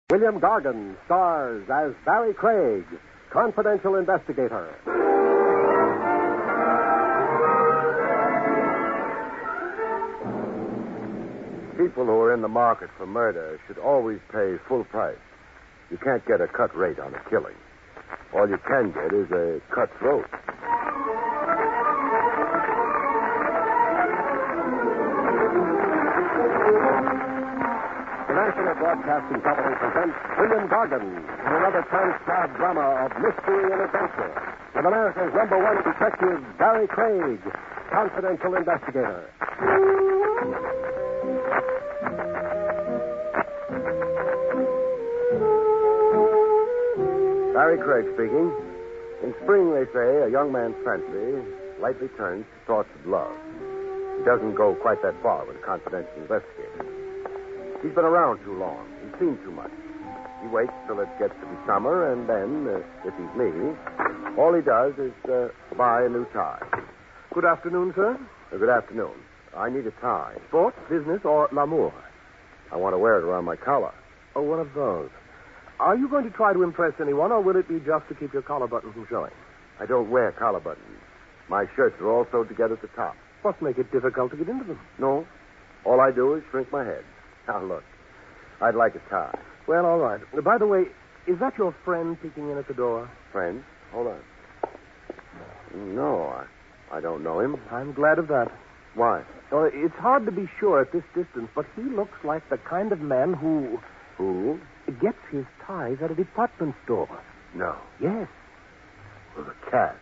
William Gargan stars as Barry Craig, confidential investigator. People who are in the market for murder should always pay full price. You can't get a cut rate on a killing. All you can get is a cutthroat. The National Broadcasting Company presents William Gargan in another transcribed drama of mystery and adventure with America's #1 detective, Barry Craig, confidential investigator. Barry Craig speaking. In spring, they say, a young man's fancy lightly turns to thoughts of love. He doesn't go quite that far with a confidential investigator. He's been around too long. He's seen too much. He waits till it gets to be summer, and then, if he's me, all he does is buy a new tie. Good afternoon, sir. Good afternoon. I need a tie. Sports, business, or l'amour? I want to wear it around my collar. Oh, one of those. Are you going to try to impress anyone, or will it be just to keep your collar button from showing? I don't wear collar buttons. My shirts are all sewed together at the top. Must make it difficult to get into them. No. All I do is shrink my head. Now, look. I'd like a tie. Well, all right. By the way, is that your friend peeking in at the door? Friend? Hold on. No, I don't know him. I'm glad of that. Why? Well, it's hard to be sure at this distance, but he looks like the kind of man who... Who? Gets his ties at a department store. No. Yes. With a cat.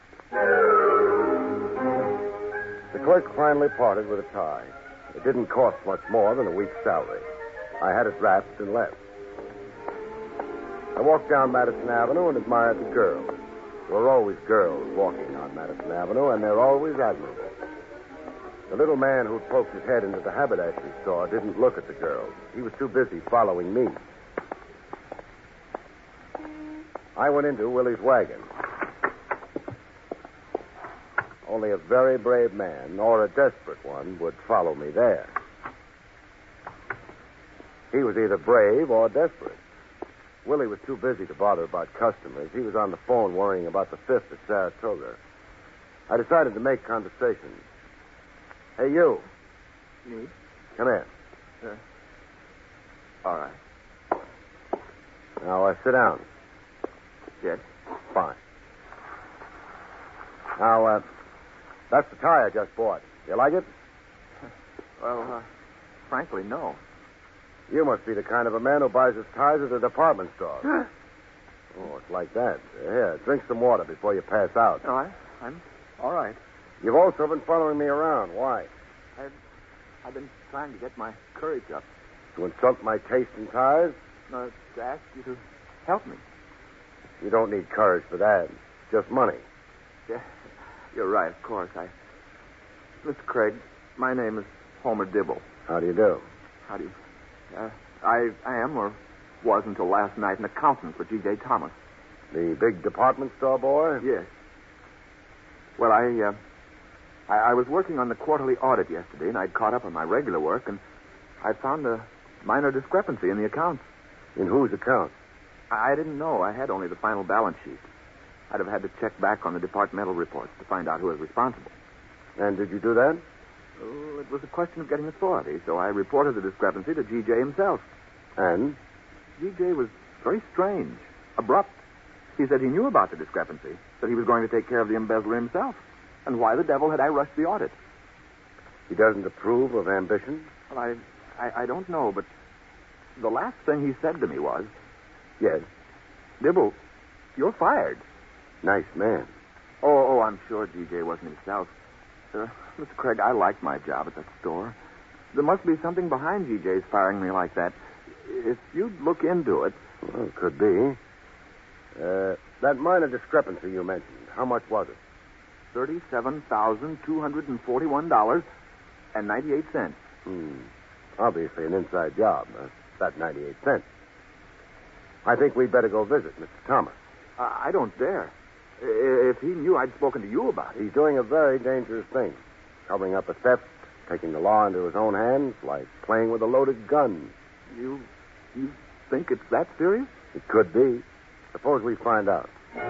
The clerk finally parted with a tie. It didn't cost much more than a week's salary. I had it wrapped and left. I walked down Madison Avenue and admired the girls. There are always girls walking on Madison Avenue, and they're always admirable. The little man who poked his head into the haberdashery store didn't look at the girls. He was too busy following me. I went into Willie's wagon. Only a very brave man, or a desperate one, would follow me there. He was either brave or desperate. Willie was too busy to bother about customers. He was on the phone worrying about the 5th at Saratoga. I decided to make conversation. Hey, you. Me? Come here. All right. Now, sit down. Yes? Fine. Now, that's the tie I just bought. You like it? Well, frankly, no. You must be the kind of a man who buys his ties at a department store. Oh, it's like that. Here, drink some water before you pass out. No, I'm all right. You've also been following me around. Why? I've been trying to get my courage up. To insult my taste in ties? No, to ask you to help me. You don't need courage for that. Just money. Yeah, you're right, of course. Mr. Craig, my name is Homer Dibble. How do you do? How do you... I am, or was until last night, an accountant for G.J. Thomas. The big department store boy? Yes. Well, I was working on the quarterly audit yesterday, and I'd caught up on my regular work, and I found a minor discrepancy in the accounts. In whose account? I didn't know. I had only the final balance sheet. I'd have had to check back on the departmental reports to find out who was responsible. And did you do that? Oh, it was a question of getting authority, so I reported the discrepancy to G.J. himself. And? G.J. was very strange, abrupt. He said he knew about the discrepancy, that he was going to take care of the embezzler himself. And why the devil had I rushed the audit? He doesn't approve of ambition? Well, I don't know, but the last thing he said to me was... Yes. Dibble, you're fired. Nice man. Oh, I'm sure G.J. wasn't himself. Mr. Craig, I like my job at that store. There must be something behind G.J.'s firing me like that. If you'd look into it... Well, it could be. That minor discrepancy you mentioned, how much was it? $37,241.98. Obviously an inside job. That 98 cents. I think we'd better go visit Mr. Thomas. I don't dare. If he knew I'd spoken to you about it. He's doing a very dangerous thing. Covering up a theft, taking the law into his own hands, like playing with a loaded gun. You think it's that serious? It could be. Suppose we find out.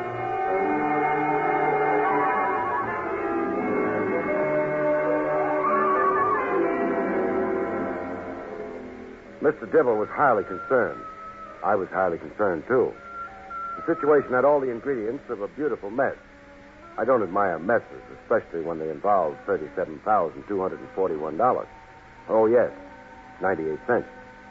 Mr. Dibble was highly concerned. I was highly concerned, too. The situation had all the ingredients of a beautiful mess. I don't admire messes, especially when they involve $37,241. Oh, yes, 98 cents.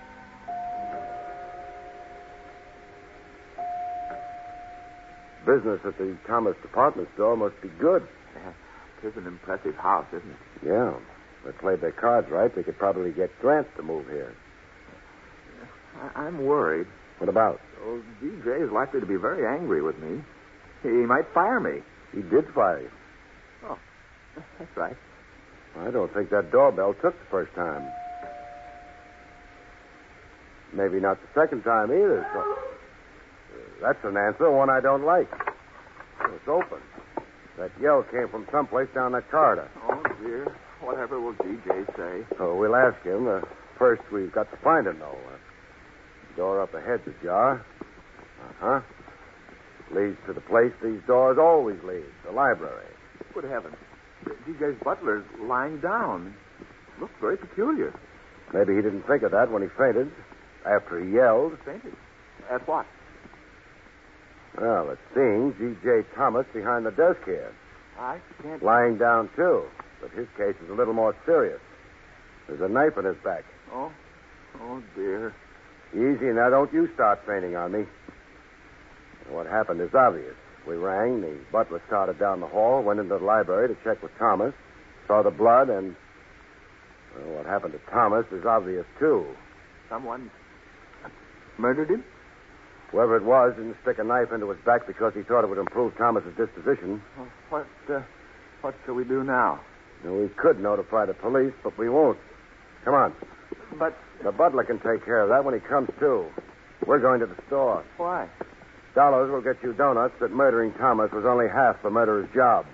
Business at the Thomas department store must be good. It is an impressive house, isn't it? Yeah. If they played their cards right, they could probably get Grant to move here. I'm worried. What about? Oh, DJ is likely to be very angry with me. He might fire me. He did fire you. Oh, that's right. I don't think that doorbell took the first time. Maybe not the second time either. So that's an answer, one I don't like. It's open. That yell came from someplace down that corridor. Oh, dear. Whatever will DJ say? So we'll ask him. First, we've got to find him, though. Door up ahead's ajar. Uh-huh. Leads to the place these doors always lead, the library. Good heavens. DJ's butler's lying down. Looks very peculiar. Maybe he didn't think of that when he fainted. After he yelled. Fainted? At what? Well, it seems G.J. Thomas behind the desk here. I can't... Lying down, too. But his case is a little more serious. There's a knife in his back. Oh, dear. Easy now. Don't you start fainting on me. What happened is obvious. We rang. The butler started down the hall, went into the library to check with Thomas, saw the blood, and... Well, what happened to Thomas is obvious, too. Someone murdered him? Whoever it was didn't stick a knife into his back because he thought it would improve Thomas's disposition. What shall we do now? Now, we could notify the police, but we won't. Come on. But... The butler can take care of that when he comes to. We're going to the store. Why? Dollars will get you donuts that murdering Thomas was only half the murderer's job.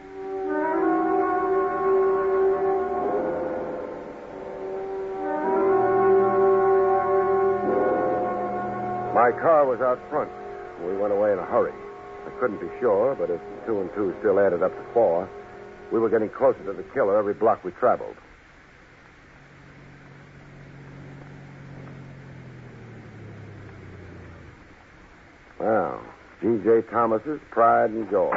My car was out front. We went away in a hurry. I couldn't be sure, but if 2 and 2 still added up to 4, we were getting closer to the killer every block we traveled. Well, G.J. Thomas's pride and joy.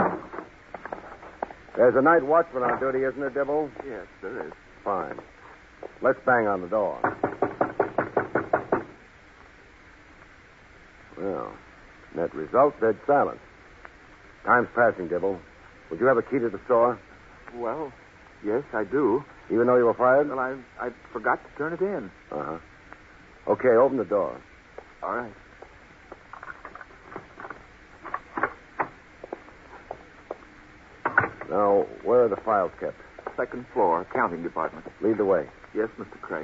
There's a night watchman on duty, isn't there, Dibble? Yes, there is. Fine. Let's bang on the door. Well, net result, dead silence. Time's passing, Dibble. Would you have a key to the store? Well, yes, I do. Even though you were fired? Well, I forgot to turn it in. Uh-huh. Okay, open the door. All right. Now, where are the files kept? Second floor, accounting department. Lead the way. Yes, Mr. Craig.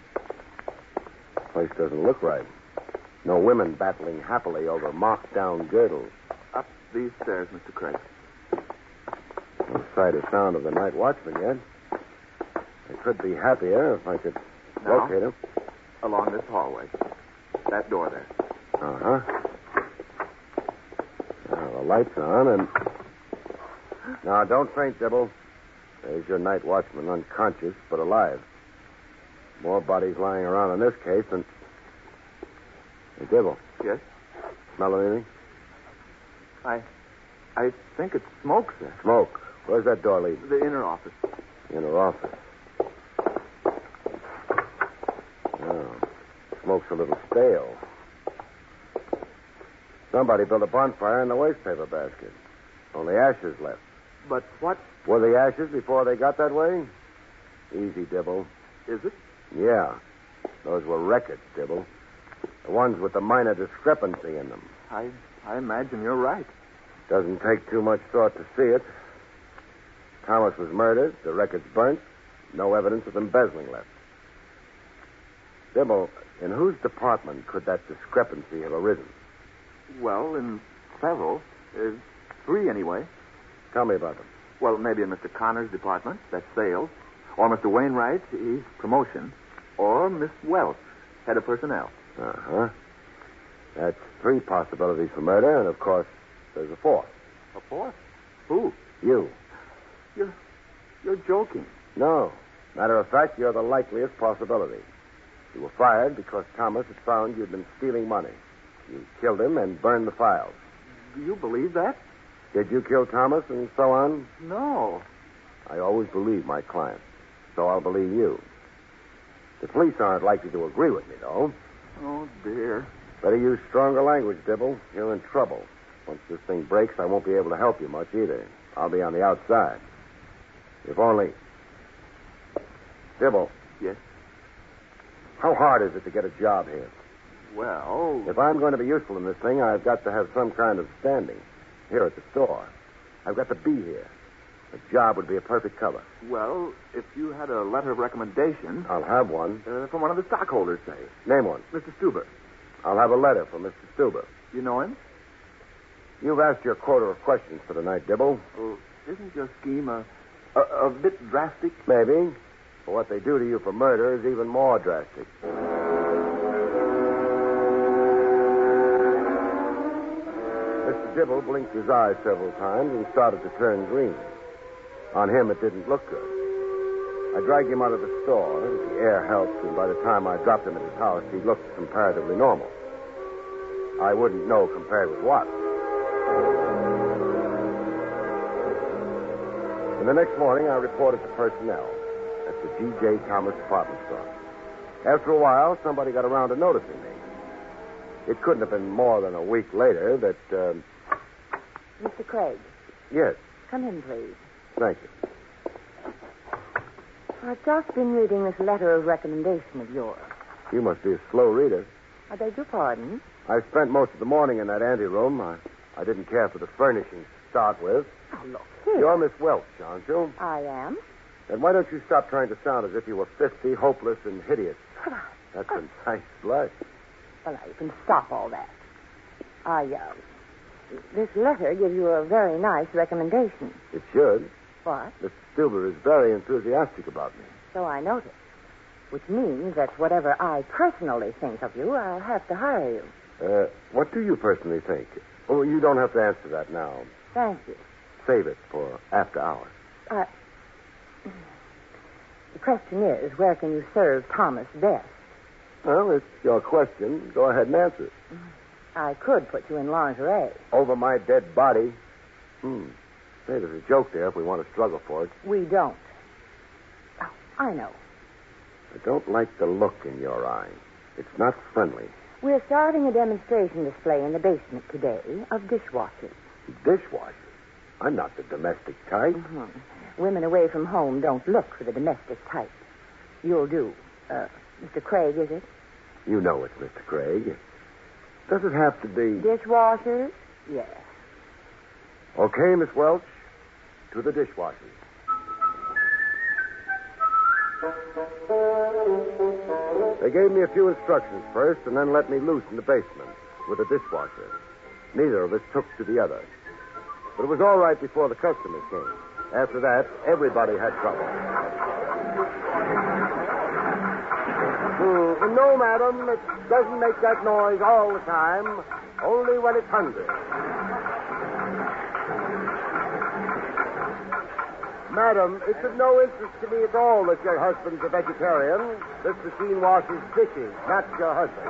Place doesn't look right. No women battling happily over marked-down girdles. Up these stairs, Mr. Craig. No sight or sound of the night watchman yet. I could be happier if I could locate him. Along this hallway. That door there. Uh-huh. Now, the light's on, and... Now, don't faint, Dibble. There's your night watchman, unconscious but alive. More bodies lying around in this case than... Hey, Dibble. Yes? Smell anything? I think it's smoke, sir. Smoke. Where's that door lead? The inner office. Inner office. Oh. Smoke's a little stale. Somebody built a bonfire in the wastepaper basket. Only ashes left. But what... Were the ashes before they got that way? Easy, Dibble. Is it? Yeah. Those were records, Dibble. The ones with the minor discrepancy in them. I imagine you're right. Doesn't take too much thought to see it. Thomas was murdered, the records burnt, no evidence of embezzling left. Dibble, in whose department could that discrepancy have arisen? Well, in several. 3 anyway. Tell me about them. Well, maybe in Mr. Connor's department, that's sales. Or Mr. Wainwright, he's promotion. Or Miss Welch, head of personnel. Uh-huh. That's 3 possibilities for murder, and of course, there's a 4th. A 4th? Who? You. You're joking. No. Matter of fact, you're the likeliest possibility. You were fired because Thomas had found you'd been stealing money. You killed him and burned the files. Do you believe that? Did you kill Thomas and so on? No. I always believe my clients, so I'll believe you. The police aren't likely to agree with me, though. Oh, dear. Better use stronger language, Dibble. You're in trouble. Once this thing breaks, I won't be able to help you much either. I'll be on the outside. If only... Dibble. Yes? How hard is it to get a job here? Well... If I'm going to be useful in this thing, I've got to have some kind of standing. Here at the store. I've got to be here. A job would be a perfect cover. Well, if you had a letter of recommendation... I'll have one. From one of the stockholders, say. Name one. Mr. Stuber. I'll have a letter from Mr. Stuber. You know him? You've asked your quota of questions for tonight, Dibble. Oh, isn't your scheme a bit drastic? Maybe. But what they do to you for murder is even more drastic. Mr. Dibble blinked his eyes several times and started to turn green. On him, it didn't look good. I dragged him out of the store. The air helped, and by the time I dropped him at his house, he looked comparatively normal. I wouldn't know compared with what. And the next morning, I reported to personnel at the G.J. Thomas department store. After a while, somebody got around to noticing me. It couldn't have been more than a week later that, Mr. Craig. Yes. Come in, please. Thank you. I've just been reading this letter of recommendation of yours. You must be a slow reader. I beg your pardon? I spent most of the morning in that anteroom. I didn't care for the furnishings to start with. Oh, look here. You're Miss Welch, aren't you? I am. Then why don't you stop trying to sound as if you were 50, hopeless, and hideous? That's a nice blush. Well, now, you can stop all that. This letter gives you a very nice recommendation. It should. What? Mr. Stuber is very enthusiastic about me. So I noticed. Which means that whatever I personally think of you, I'll have to hire you. What do you personally think? Oh, you don't have to answer that now. Thank you. Save it for after hours. The question is, where can you serve Thomas best? Well, it's your question. Go ahead and answer it. I could put you in lingerie. Over my dead body? Say, there's a joke there if we want to struggle for it. We don't. Oh, I know. I don't like the look in your eye. It's not friendly. We're starting a demonstration display in the basement today of dishwashers. Dishwashers? I'm not the domestic type. Mm-hmm. Women away from home don't look for the domestic type. You'll do. Mr. Craig, is it? You know it's Mr. Craig. Does it have to be... Dishwashers? Yes. Okay, Miss Welch. To the dishwashers. They gave me a few instructions first and then let me loose in the basement with a dishwasher. Neither of us took to the other. But it was all right before the customers came. After that, everybody had trouble. No, madam, it doesn't make that noise all the time. Only when it's hungry. Madam, it's of no interest to me at all that your husband's a vegetarian. This machine washes dishes, not your husband.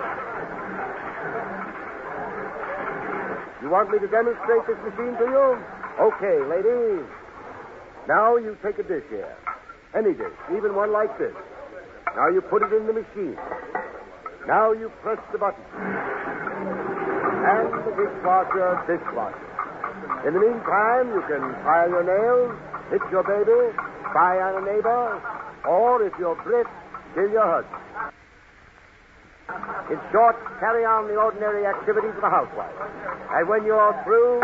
You want me to demonstrate this machine to you? Okay, lady. Now you take a dish here. Any dish, even one like this. Now you put it in the machine. Now you press the button. And the dishwasher. In the meantime, you can file your nails, hit your baby, spy on a neighbor, or if you're brisk, kill your husband. In short, carry on the ordinary activities of a housewife. And when you're through...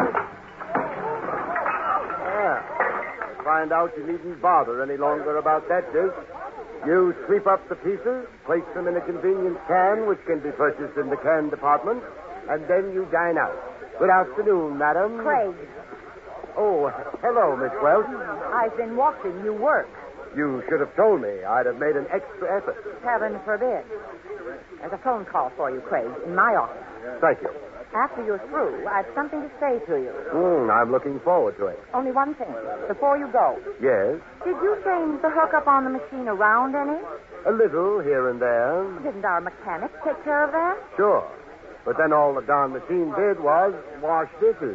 find out you needn't bother any longer about that dish. You sweep up the pieces, place them in a convenient can, which can be purchased in the can department, and then you dine out. Good afternoon, madam. Craig. Oh, hello, Miss Welch. I've been watching you work. You should have told me. I'd have made an extra effort. Heaven forbid. There's a phone call for you, Craig, in my office. Thank you. After you're through, I've something to say to you. I'm looking forward to it. Only one thing. Before you go, Yes? did you change the hookup on the machine around any? A little here and there. Didn't our mechanic take care of that? Sure. But then all the darn machine did was wash dishes.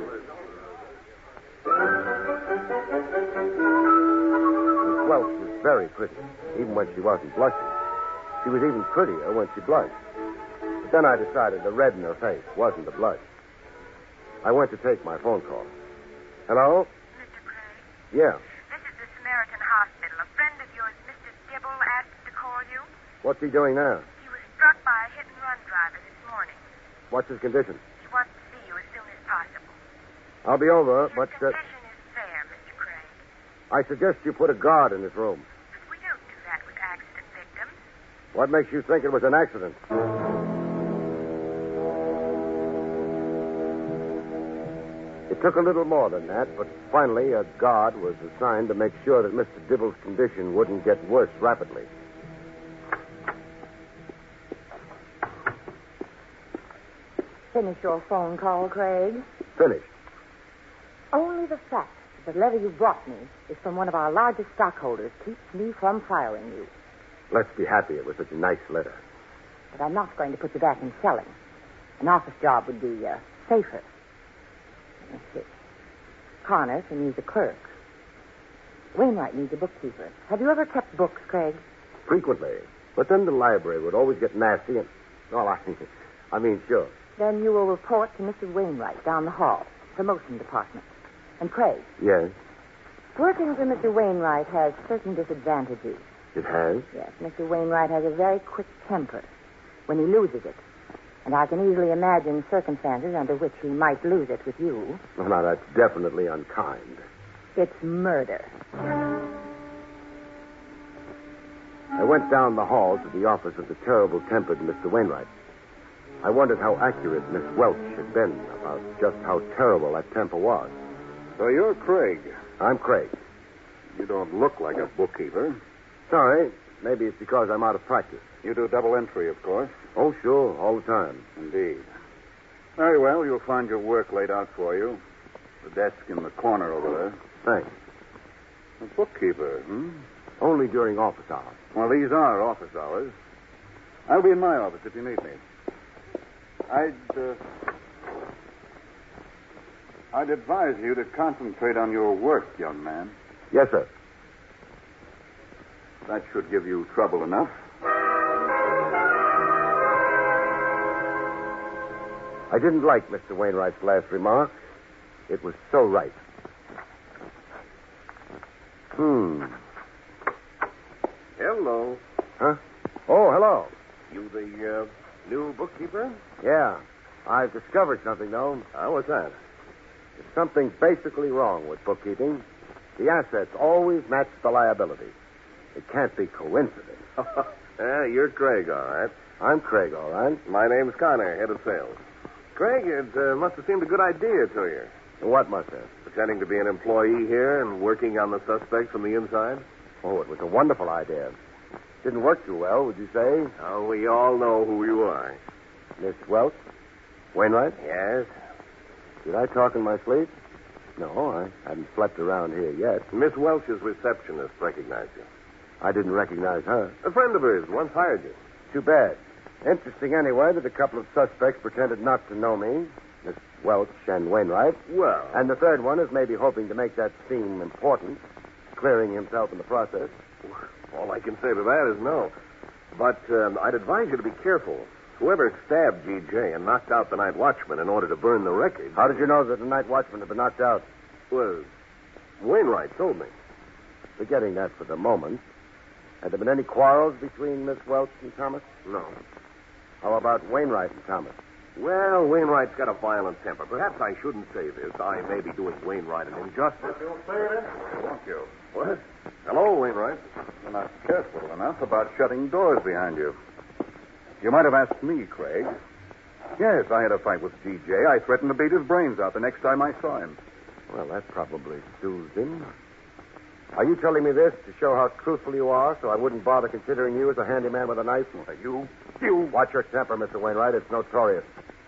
Miss Welch was very pretty, even when she wasn't blushing. She was even prettier when she blushed. But then I decided the red in her face wasn't a blush. I went to take my phone call. Hello? Mr. Craig, Yeah. this is the Samaritan Hospital. A friend of yours, Mr. Dibble, asked to call you. What's he doing now? He was struck by a hit-and-run driver this morning. What's his condition? He wants to see you as soon as possible. I'll be over, His but condition is fair, Mr. Craig. I suggest you put a guard in his room. But we don't do that with accident victims. What makes you think it was an accident? It took a little more than that, but finally a guard was assigned to make sure that Mr. Dibble's condition wouldn't get worse rapidly. Finish your phone call, Craig. Finished. Only the fact that the letter you brought me is from one of our largest stockholders keeps me from firing you. Let's be happy it was such a nice letter. But I'm not going to put you back in selling. An office job would be safer. Let's see. Connor can use a clerk. Wainwright needs a bookkeeper. Have you ever kept books, Craig? Frequently. But then the library would always get nasty and... Well, I mean, sure. Then you will report to Mr. Wainwright down the hall, promotion department. And Craig, Yes, working for Mr. Wainwright has certain disadvantages. it has. Yes, Mr. Wainwright has a very quick temper when he loses it. And I can easily imagine circumstances under which he might lose it with you. Well, now, that's definitely unkind. It's murder. I went down the hall to the office of the terrible-tempered Mr. Wainwright. I wondered how accurate Miss Welch had been about just how terrible that temper was. So you're Craig. I'm Craig. You don't look like a bookkeeper. Sorry, maybe it's because I'm out of practice. You do double entry, of course. Oh, sure, all the time. Indeed. Very well, you'll find your work laid out for you. The desk in the corner over there. Thanks. A bookkeeper, Only during office hours. Well, these are office hours. I'll be in my office if you need me. I'd advise you to concentrate on your work, young man. Yes, sir. That should give you trouble enough. I didn't like Mr. Wainwright's last remark. It was so right. Hello. Huh? Oh, hello. You the new bookkeeper? Yeah. I've discovered something, though. What's that? There's something basically wrong with bookkeeping. The assets always match the liabilities. It can't be coincidence. You're Craig, all right. I'm Craig, all right. My name's Connor, head of sales. Craig, it must have seemed a good idea to you. What must have? Pretending to be an employee here and working on the suspect from the inside. Oh, it was a wonderful idea. Didn't work too well, would you say? Oh, we all know who you are. Miss Welch? Wainwright? Yes? Did I talk in my sleep? No, I hadn't slept around here yet. Miss Welch's receptionist recognized you. I didn't recognize her. A friend of hers once hired you. Too bad. Interesting anyway that a couple of suspects pretended not to know me. Miss Welch and Wainwright. Well, And the third one is maybe hoping to make that seem important, clearing himself in the process. all I can say to that is no. But I'd advise you to be careful. Whoever stabbed G.J. and knocked out the night watchman in order to burn the record... How did you know that the night watchman had been knocked out? Well, Wainwright told me. Forgetting that for the moment. Had there been any quarrels between Miss Welch and Thomas? No. How about Wainwright and Thomas? Well, Wainwright's got a violent temper. Perhaps I shouldn't say this. I may be doing Wainwright an injustice. Thank you. What? Hello, Wainwright. You're not careful enough about shutting doors behind you. You might have asked me, Craig. Yes, I had a fight with G.J. I threatened to beat his brains out the next time I saw him. Well, that probably soothed him. Are you telling me this to show how truthful you are so I wouldn't bother considering you as a handyman with a knife? You. Watch your temper, Mr. Wainwright. It's notorious.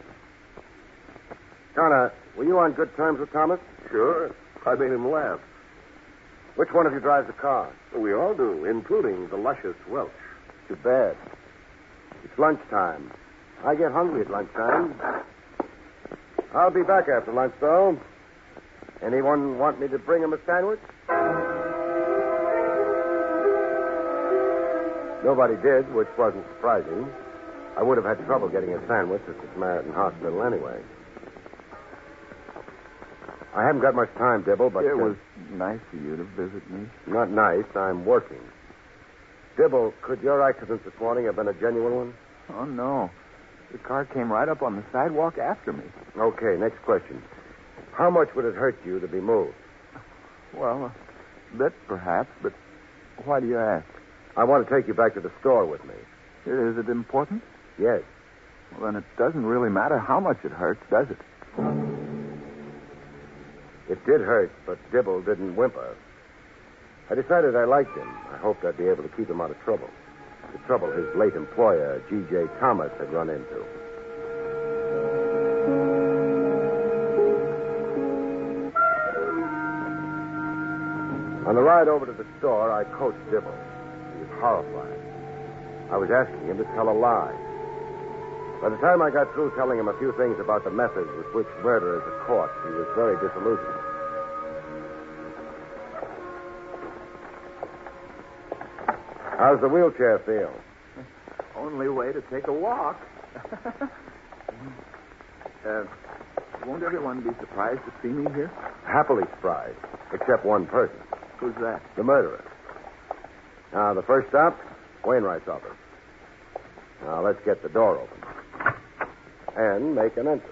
Connor, were you on good terms with Thomas? Sure. I made him laugh. Which one of you drives the car? We all do, including the luscious Welch. Too bad. It's lunchtime. I get hungry at lunchtime. I'll be back after lunch, though. Anyone want me to bring him a sandwich? Nobody did, which wasn't surprising. I would have had trouble getting a sandwich at the Samaritan Hospital anyway. I haven't got much time, Dibble, but... It was nice of you to visit me. Not nice. I'm working. Dibble, could your accident this morning have been a genuine one? Oh, no. The car came right up on the sidewalk after me. Okay, next question. How much would it hurt you to be moved? Well, a bit, perhaps, but why do you ask? I want to take you back to the store with me. Is it important? Yes. Well, then it doesn't really matter how much it hurts, does it? It did hurt, but Dibble didn't whimper. I decided I liked him. I hoped I'd be able to keep him out of trouble. The trouble his late employer, G.J. Thomas, had run into. On the ride over to the store, I coached Dibble. He was horrified. I was asking him to tell a lie. By the time I got through telling him a few things about the methods with which murderers are caught, he was very disillusioned. How's the wheelchair feel? Only way to take a walk. Won't everyone be surprised to see me here? Happily surprised, except one person. Who's that? The murderer. Now, the first stop, Wainwright's office. Now, let's get the door open. And make an entrance.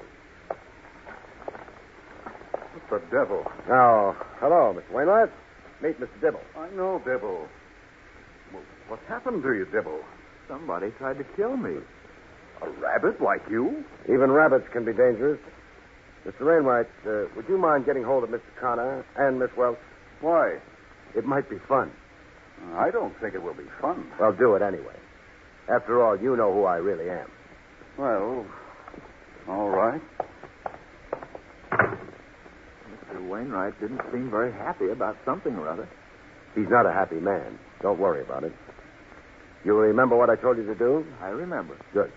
What the devil? Now, hello, Mr. Wainwright. Meet Mr. Dibble. I know, Dibble. Well, what happened to you, Dibble? Somebody tried to kill me. A rabbit like you? Even rabbits can be dangerous. Mr. Wainwright, would you mind getting hold of Mr. Connor and Miss Welch? Why? It might be fun. I don't think it will be fun. Well, do it anyway. After all, you know who I really am. Well, all right. Mr. Wainwright didn't seem very happy about something or other. He's not a happy man. Don't worry about it. You remember what I told you to do? I remember. Good.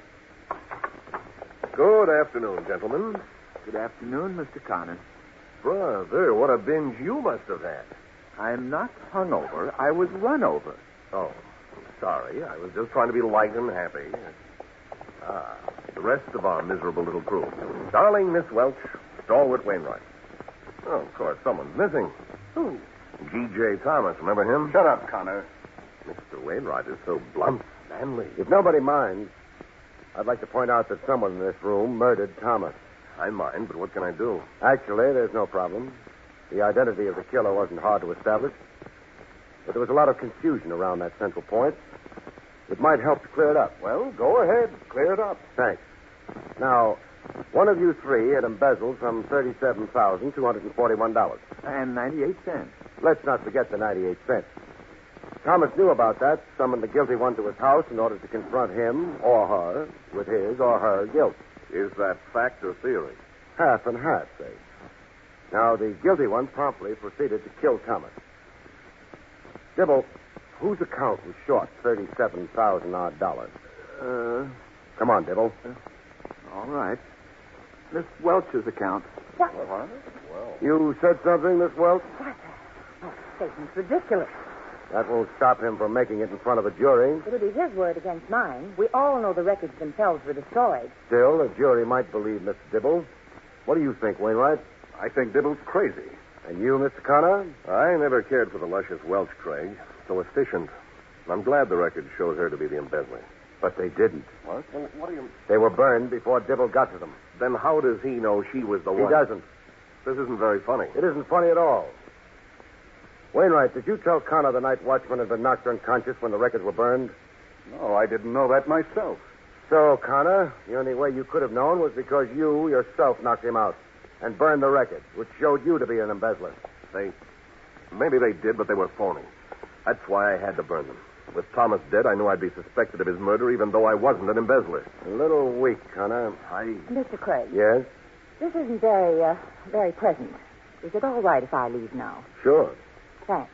Good afternoon, gentlemen. Good afternoon, Mr. Connor. Brother, what a binge you must have had. I'm not hungover. I was run over. Oh, sorry. I was just trying to be light and happy. The rest of our miserable little crew. Darling Miss Welch, stalwart Wainwright. Oh, of course, someone's missing. Who? G.J. Thomas, remember him? Shut up, Connor. Mr. Wainwright is so blunt, manly. If nobody minds, I'd like to point out that someone in this room murdered Thomas. I mind, but what can I do? Actually, there's no problem. The identity of the killer wasn't hard to establish. But there was a lot of confusion around that central point. It might help to clear it up. Well, go ahead. Clear it up. Thanks. Now, one of you three had embezzled some $37,241. And 98 cents. Let's not forget the 98 cents. Thomas knew about that, summoned the guilty one to his house in order to confront him or her with his or her guilt. Is that fact or theory? Half and half, say. Now, the guilty one promptly proceeded to kill Thomas. Dibble, whose account was short $37,000-odd? Come on, Dibble. All right. Miss Welch's account. What? Well, You said something, Miss Welch? That statement's ridiculous. That won't stop him from making it in front of a jury. It'll be his word against mine. We all know the records themselves were destroyed. Still, a jury might believe Mr. Dibble. What do you think, Wainwright? I think Dibble's crazy. And you, Mr. Connor? I never cared for the luscious Welch, Craig. So efficient. I'm glad the record showed her to be the embezzler. But they didn't. What? Well, what do you... They were burned before Dibble got to them. Then how does he know she was the He one? doesn't. This isn't very funny. It isn't funny at all. Wainwright, did you tell Connor the night watchman had been knocked unconscious when the records were burned? No, I didn't know that myself. So, Connor, the only way you could have known was because you yourself knocked him out and burned the records, which showed you to be an embezzler. Say, Maybe they did, but they were phony. That's why I had to burn them. With Thomas dead, I knew I'd be suspected of his murder, even though I wasn't an embezzler. A little weak, Connor. Mr. Craig. Yes? This isn't very pleasant. Is it all right if I leave now? Sure. Thanks.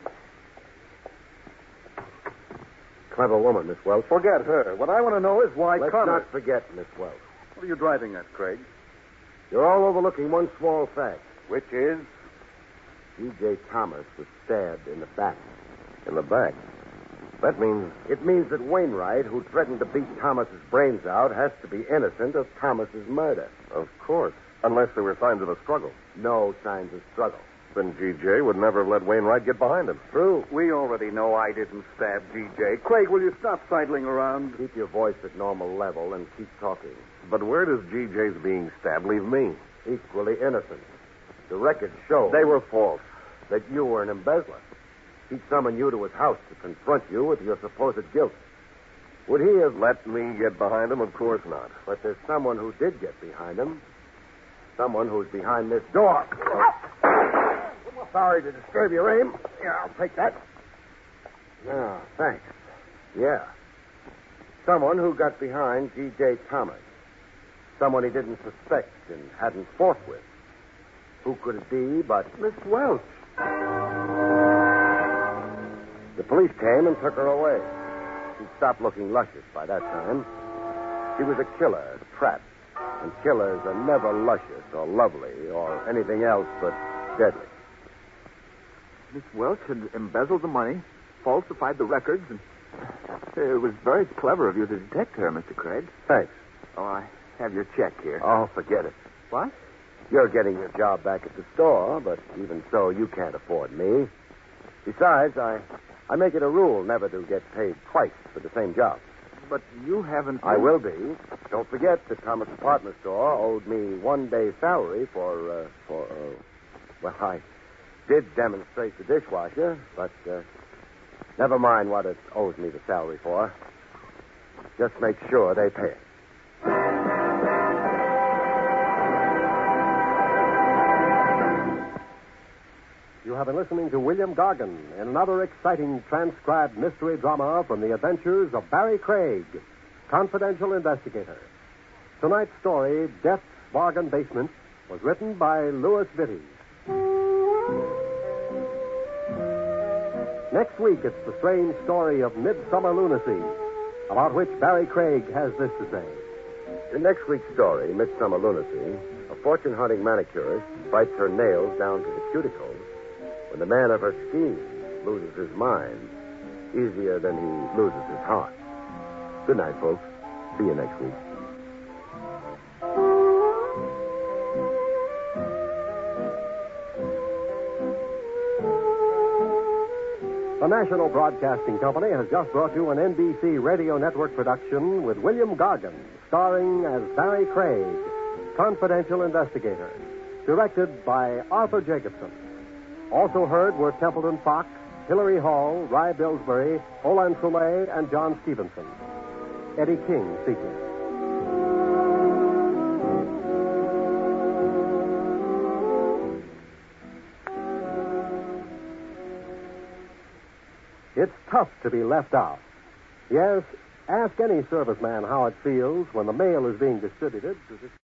Clever woman, Miss Welch. Forget her. What I want to know is why Let's Connor... not forget Miss Welch. What are you driving at, Craig? You're all overlooking one small fact. Which is? G.J. Thomas was stabbed in the back. In the back. That means... It means that Wainwright, who threatened to beat Thomas's brains out, has to be innocent of Thomas's murder. Of course. Unless there were signs of a struggle. No signs of struggle. Then G.J. would never have let Wainwright get behind him. True. We already know I didn't stab G.J. Craig, will you stop sidling around? Keep your voice at normal level and keep talking. But where does G.J.'s being stabbed leave me? Equally innocent. The records show... They were false. ...that you were an embezzler. He summoned you to his house to confront you with your supposed guilt. Would he have... Let me get behind him? Of course not. But there's someone who did get behind him. Someone who's behind this door. Sorry to disturb your aim. Yeah, I'll take that. No, thanks. Yeah. Someone who got behind G.J. Thomas. Someone he didn't suspect and hadn't fought with. Who could it be but Miss Welch? The police came and took her away. She'd stopped looking luscious by that time. She was a killer, a trap. And killers are never luscious or lovely or anything else but deadly. Miss Welch had embezzled the money, falsified the records, and it was very clever of you to detect her, Mr. Craig. Thanks. Oh, I have your check here. Oh, forget it. What? You're getting your job back at the store, but even so, you can't afford me. Besides, I make it a rule never to get paid twice for the same job. But you haven't... I will be. Don't forget that Thomas Department Store owed me 1 day's salary for well, I did demonstrate the dishwasher, but never mind what it owes me the salary for. Just make sure they pay it. You have been listening to William Gargan in another exciting transcribed mystery drama from the adventures of Barry Craig, confidential investigator. Tonight's story, Death's Bargain Basement, was written by Louis Vitti. Next week, it's the strange story of Midsummer Lunacy, about which Barry Craig has this to say. In next week's story, Midsummer Lunacy, a fortune-hunting manicurist bites her nails down to the cuticles when the man of her schemes loses his mind easier than he loses his heart. Good night, folks. See you next week. The National Broadcasting Company has just brought you an NBC Radio Network production with William Gargan, starring as Barry Craig, confidential investigator, directed by Arthur Jacobson. Also heard were Templeton Fox, Hilary Hall, Rye Billsbury, Olan Soule, and John Stevenson. Eddie King speaking. It's tough to be left out. Yes, ask any serviceman how it feels when the mail is being distributed to